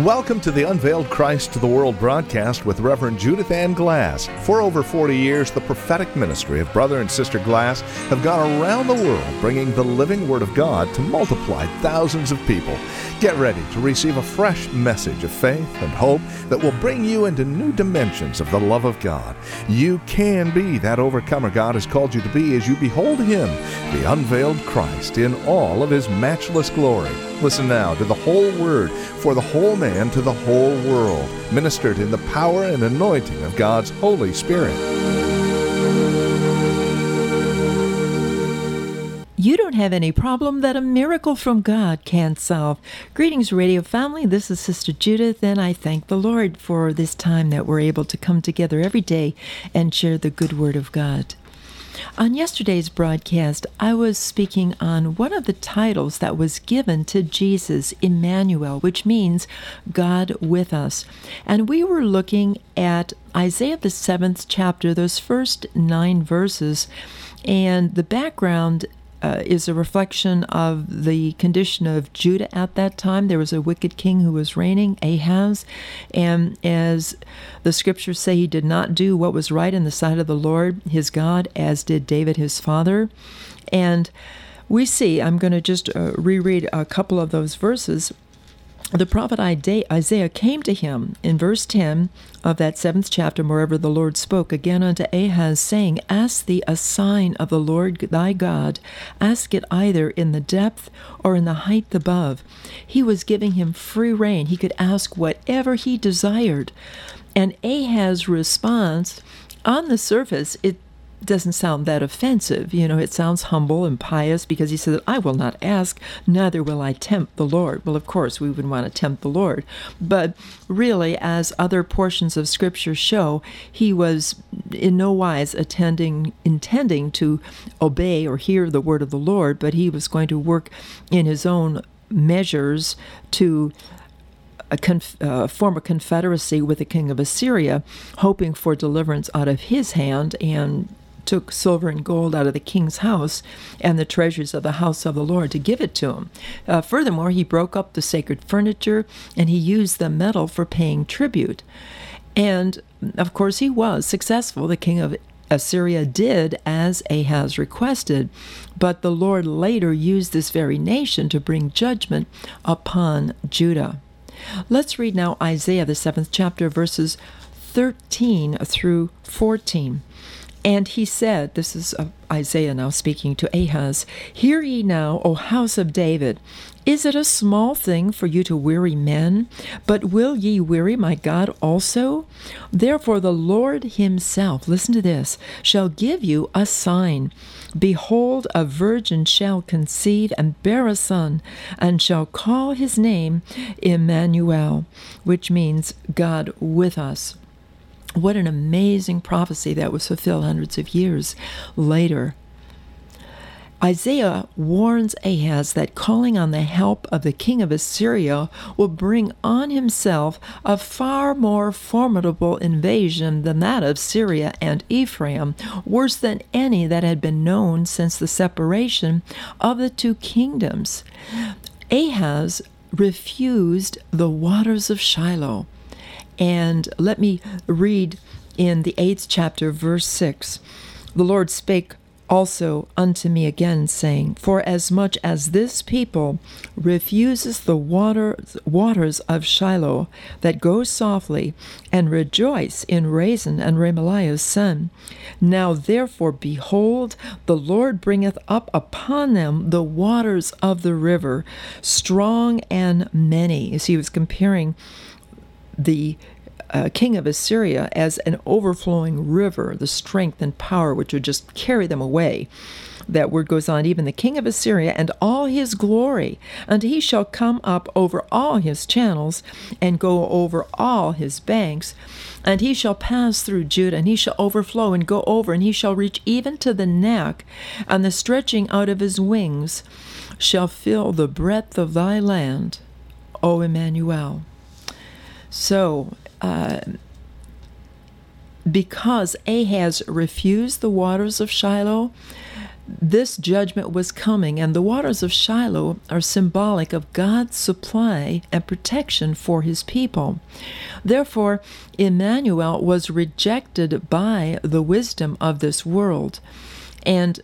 Welcome to the Unveiled Christ to the World broadcast with Reverend Judith Ann Glass. For over 40 years, the prophetic ministry of Brother and Sister Glass have gone around the world bringing the living Word of God to multiply thousands of people. Get ready to receive a fresh message of faith and hope that will bring you into new dimensions of the love of God. You can be that overcomer God has called you to be as you behold Him, the unveiled Christ, in all of His matchless glory. Listen now to the whole Word for the whole man to the whole world, ministered in the power and anointing of God's Holy Spirit. You don't have any problem that a miracle from God can't solve. Greetings, radio family. This is Sister Judith, and I thank the Lord for this time that we're able to come together every day and share the good Word of God. On yesterday's broadcast, I was speaking on one of the titles that was given to Jesus, Emmanuel, which means God with us. And we were looking at Isaiah, the 7th chapter, those first 9 verses, and the background is a reflection of the condition of Judah at that time. There was a wicked king who was reigning, Ahaz, and as the scriptures say, he did not do what was right in the sight of the Lord, his God, as did David, his father. And we see, I'm going to just reread a couple of those verses. The prophet Isaiah came to him in verse 10 of that 7th chapter, moreover the Lord spoke again unto Ahaz, saying, Ask thee a sign of the Lord thy God, ask it either in the depth or in the height above. He was giving him free rein. He could ask whatever he desired. And Ahaz's response, on the surface, it doesn't sound that offensive. You know, it sounds humble and pious because he said, I will not ask, neither will I tempt the Lord. Well, of course, we would want to tempt the Lord. But really, as other portions of Scripture show, he was in no wise intending to obey or hear the word of the Lord, but he was going to work in his own measures to form a confederacy with the king of Assyria, hoping for deliverance out of his hand, and took silver and gold out of the king's house and the treasures of the house of the Lord to give it to him. Furthermore, he broke up the sacred furniture, and he used the metal for paying tribute. And, of course, he was successful. The king of Assyria did as Ahaz requested, but the Lord later used this very nation to bring judgment upon Judah. Let's read now Isaiah, the 7th chapter, verses 13 through 14. And he said, this is Isaiah now speaking to Ahaz, Hear ye now, O house of David, is it a small thing for you to weary men? But will ye weary my God also? Therefore the Lord himself, listen to this, shall give you a sign. Behold, a virgin shall conceive and bear a son, and shall call his name Emmanuel, which means God with us. What an amazing prophecy that was fulfilled hundreds of years later. Isaiah warns Ahaz that calling on the help of the king of Assyria will bring on himself a far more formidable invasion than that of Syria and Ephraim, worse than any that had been known since the separation of the two kingdoms. Ahaz refused the waters of Shiloh. And let me read in the 8th chapter, verse 6. The Lord spake also unto me again, saying, For as much as this people refuses the waters of Shiloh that go softly, and rejoice in Rezin and Remaliah's son, now therefore, behold, the Lord bringeth up upon them the waters of the river, strong and many. As he was comparing the king of Assyria as an overflowing river, the strength and power which would just carry them away. That word goes on, even the king of Assyria and all his glory, and he shall come up over all his channels and go over all his banks, and he shall pass through Judah, and he shall overflow and go over, and he shall reach even to the neck, and the stretching out of his wings shall fill the breadth of thy land, O Emmanuel. So, because Ahaz refused the waters of Shiloh, this judgment was coming, and the waters of Shiloh are symbolic of God's supply and protection for his people. Therefore, Emmanuel was rejected by the wisdom of this world. And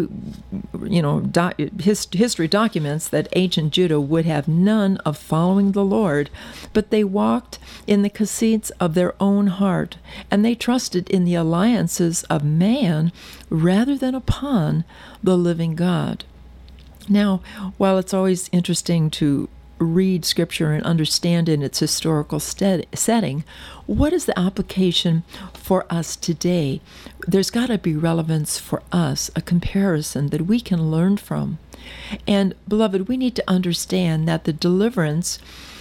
history documents that ancient Judah would have none of following the Lord, but they walked in the conceits of their own heart, and they trusted in the alliances of man rather than upon the living God. Now, while it's always interesting to read Scripture and understand in its historical setting, what is the application for us today? There's got to be relevance for us, a comparison that we can learn from. And, beloved, we need to understand that the deliverance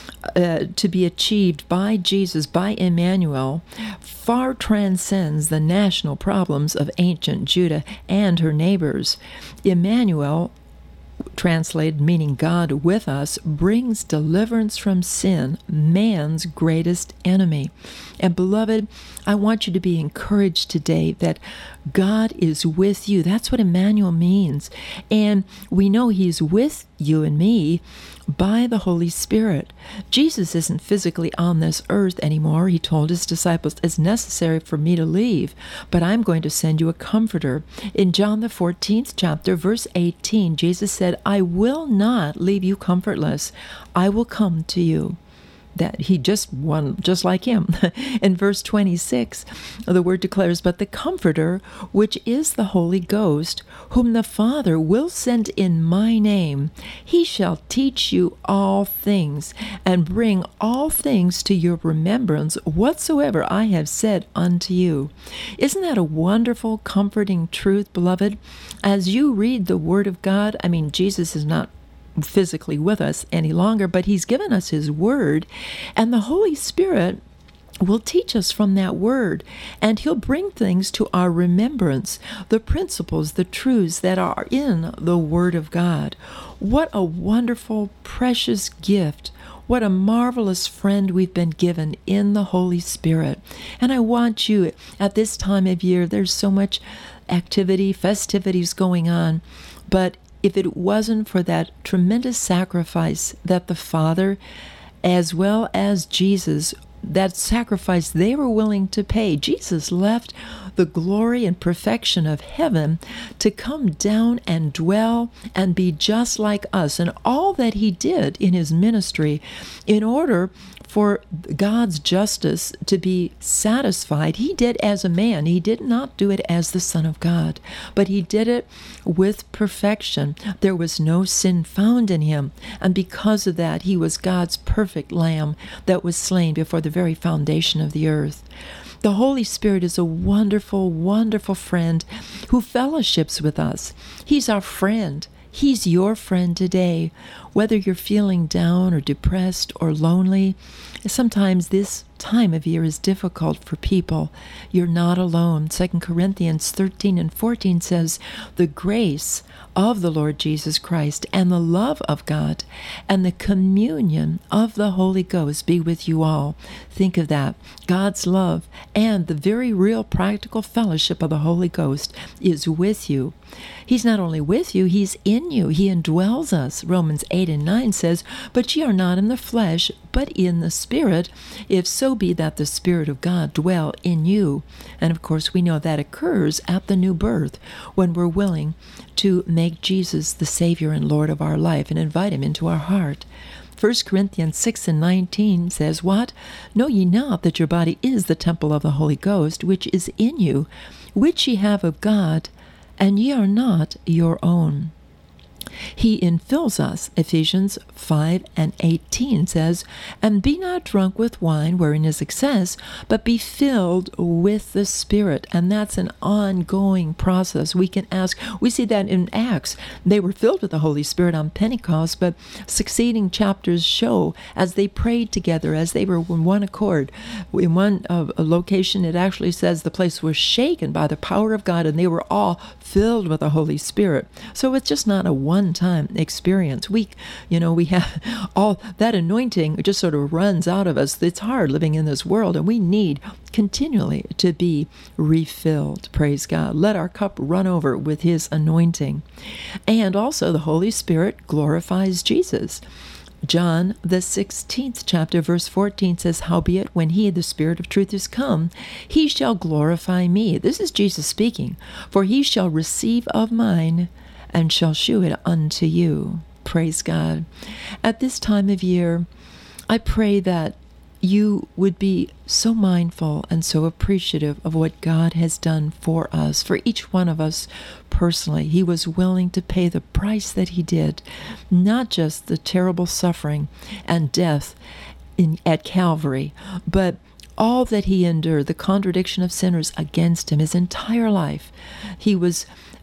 to be achieved by Jesus, by Emmanuel, far transcends the national problems of ancient Judah and her neighbors. Emmanuel, translated meaning God with us, brings deliverance from sin, man's greatest enemy. And beloved, I want you to be encouraged today that God is with you. That's what Emmanuel means. And we know he's with you and me by the Holy Spirit. Jesus isn't physically on this earth anymore. He told his disciples, it's necessary for me to leave, but I'm going to send you a comforter. In John the 14th chapter, verse 18, Jesus said, I will not leave you comfortless. I will come to you. That he just like him. In verse 26, the word declares, but the Comforter, which is the Holy Ghost, whom the Father will send in my name, he shall teach you all things, and bring all things to your remembrance whatsoever I have said unto you. Isn't that a wonderful, comforting truth, beloved? As you read the Word of God, Jesus is not physically with us any longer, but he's given us his word, and the Holy Spirit will teach us from that word, and he'll bring things to our remembrance, the principles, the truths that are in the Word of God. What a wonderful, precious gift. What a marvelous friend we've been given in the Holy Spirit. And I want you, at this time of year, there's so much activity, festivities going on, but if it wasn't for that tremendous sacrifice that the Father, as well as Jesus, that sacrifice they were willing to pay. Jesus left the glory and perfection of heaven to come down and dwell and be just like us. And all that he did in his ministry in order for God's justice to be satisfied, he did as a man. He did not do it as the Son of God, but he did it with perfection. There was no sin found in him, and because of that, he was God's perfect lamb that was slain before the very foundation of the earth. The Holy Spirit is a wonderful, wonderful friend who fellowships with us. He's our friend. He's your friend today. Whether you're feeling down or depressed or lonely, sometimes this time of year is difficult for people. You're not alone. 2 Corinthians 13 and 14 says, the grace of the Lord Jesus Christ and the love of God and the communion of the Holy Ghost be with you all. Think of that. God's love and the very real practical fellowship of the Holy Ghost is with you. He's not only with you, he's in you. He indwells us. Romans 8 and 9 says, but ye are not in the flesh, but in the Spirit, if so be that the Spirit of God dwell in you. And of course, we know that occurs at the new birth when we're willing to make Jesus the Savior and Lord of our life and invite him into our heart. 1 Corinthians 6 and 19 says, what? Know ye not that your body is the temple of the Holy Ghost, which is in you, which ye have of God, and ye are not your own. He infills us. Ephesians 5 and 18 says, and be not drunk with wine wherein is excess, but be filled with the Spirit. And that's an ongoing process. We can ask, we see that in Acts. They were filled with the Holy Spirit on Pentecost, but succeeding chapters show as they prayed together, as they were in one accord. In one location, it actually says the place was shaken by the power of God, and they were all filled with the Holy Spirit. So it's just not a one one-time experience. We have all that anointing just sort of runs out of us. It's hard living in this world, and we need continually to be refilled. Praise God. Let our cup run over with His anointing. And also the Holy Spirit glorifies Jesus. John, the 16th chapter, verse 14 says, "Howbeit, when He, the Spirit of truth, is come, He shall glorify me." This is Jesus speaking. "For He shall receive of mine, and shall shew it unto you." Praise God. At this time of year, I pray that you would be so mindful and so appreciative of what God has done for us, for each one of us personally. He was willing to pay the price that He did, not just the terrible suffering and death at Calvary, but all that He endured, the contradiction of sinners against Him, His entire life. He was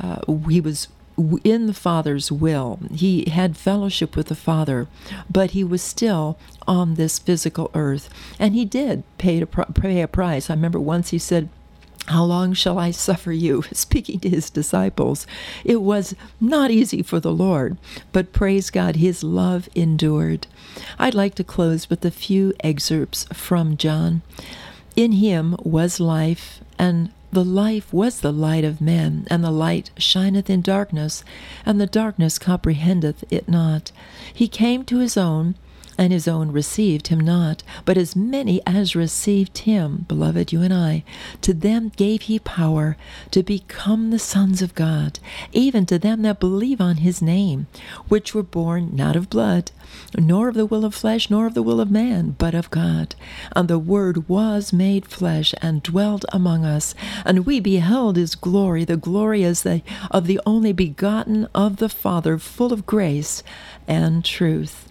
in the Father's will. He had fellowship with the Father, but He was still on this physical earth. And He did pay a price. I remember once He said, "How long shall I suffer you?" Speaking to His disciples. It was not easy for the Lord, but praise God, His love endured. I'd like to close with a few excerpts from John. "In Him was life, and the life was the light of men, and the light shineth in darkness, and the darkness comprehendeth it not. He came to His own, and His own received Him not. But as many as received Him," beloved, you and I, "to them gave He power to become the sons of God, even to them that believe on His name, which were born not of blood, nor of the will of flesh, nor of the will of man, but of God. And the Word was made flesh, and dwelt among us, and we beheld His glory, the glory as of the only begotten of the Father, full of grace and truth."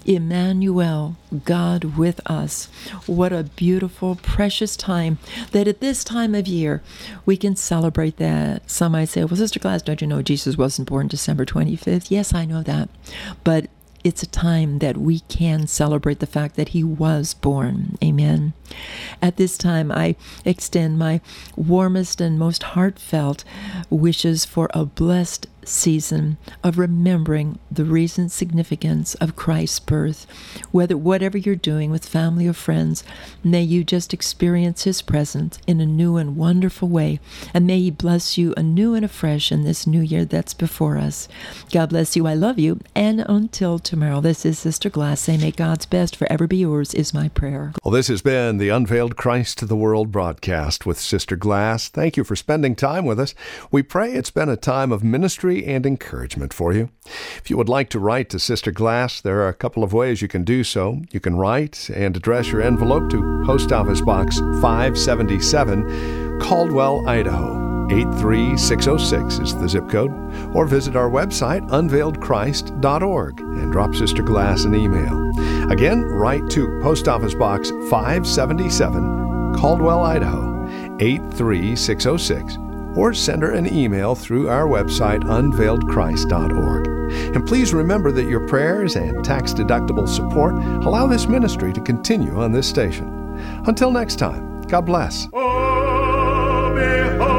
Emmanuel, God with us. What a beautiful, precious time that at this time of year we can celebrate that. Some might say, "Well, Sister Glass, don't you know Jesus wasn't born December 25th? Yes, I know that. But it's a time that we can celebrate the fact that He was born. Amen. At this time, I extend my warmest and most heartfelt wishes for a blessed season of remembering the recent significance of Christ's birth. Whatever you're doing with family or friends, may you just experience His presence in a new and wonderful way, and may He bless you anew and afresh in this new year that's before us. God bless you. I love you. And until tomorrow, this is Sister Glass saying, may God's best forever be yours, is my prayer. Well, this has been the Unveiled Christ to the World broadcast with Sister Glass. Thank you for spending time with us. We pray it's been a time of ministry and encouragement for you. If you would like to write to Sister Glass, there are a couple of ways you can do so. You can write and address your envelope to Post Office Box 577, Caldwell, Idaho. 83606 is the zip code, or visit our website, unveiledchrist.org, and drop Sister Glass an email. Again, write to Post Office Box 577, Caldwell, Idaho, 83606, or send her an email through our website, unveiledchrist.org. And please remember that your prayers and tax-deductible support allow this ministry to continue on this station. Until next time, God bless. Oh, behold.